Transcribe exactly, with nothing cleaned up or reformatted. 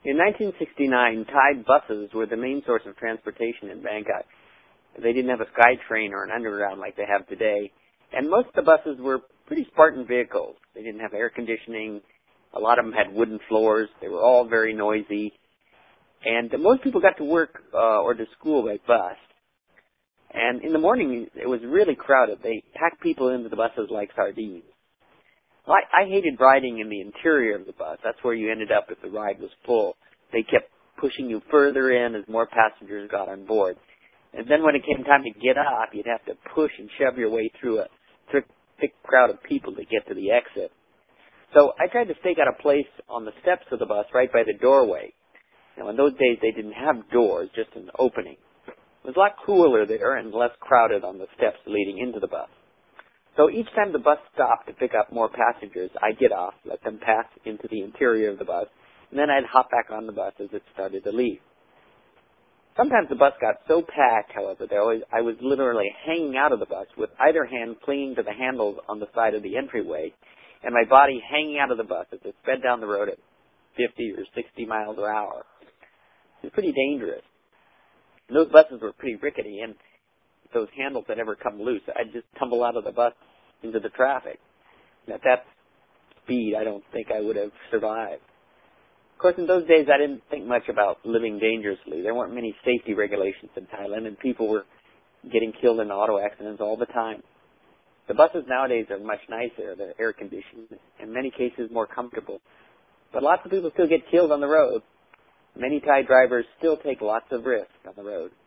In nineteen sixty-nine, Thai buses were the main source of transportation in Bangkok. They didn't have a SkyTrain or an underground like they have today, and most of the buses were pretty Spartan vehicles. They didn't have air conditioning. A lot of them had wooden floors. They were all very noisy. And most people got to work uh, or to school by bus. And in the morning, it was really crowded. They packed people into the buses like sardines. Well, I, I hated riding in the interior of the bus. That's where you ended up if the ride was full. They kept pushing you further in as more passengers got on board. And then when it came time to get off, you'd have to push and shove your way through a thick, thick crowd of people to get to the exit. So I tried to stake out a place on the steps of the bus right by the doorway. Now, in those days, they didn't have doors, just an opening. It was a lot cooler there and less crowded on the steps leading into the bus. So each time the bus stopped to pick up more passengers, I'd get off, let them pass into the interior of the bus, and then I'd hop back on the bus as it started to leave. Sometimes the bus got so packed, however, that I was, I was literally hanging out of the bus with either hand clinging to the handles on the side of the entryway, and my body hanging out of the bus as it sped down the road at fifty or sixty miles an hour. It was pretty dangerous. And those buses were pretty rickety, and if those handles had ever come loose, I'd just tumble out of the bus into the traffic. And at that speed, I don't think I would have survived. Of course, in those days, I didn't think much about living dangerously. There weren't many safety regulations in Thailand, and people were getting killed in auto accidents all the time. The buses nowadays are much nicer. They're air-conditioned, in many cases more comfortable. But lots of people still get killed on the road. Many Thai drivers still take lots of risks on the road.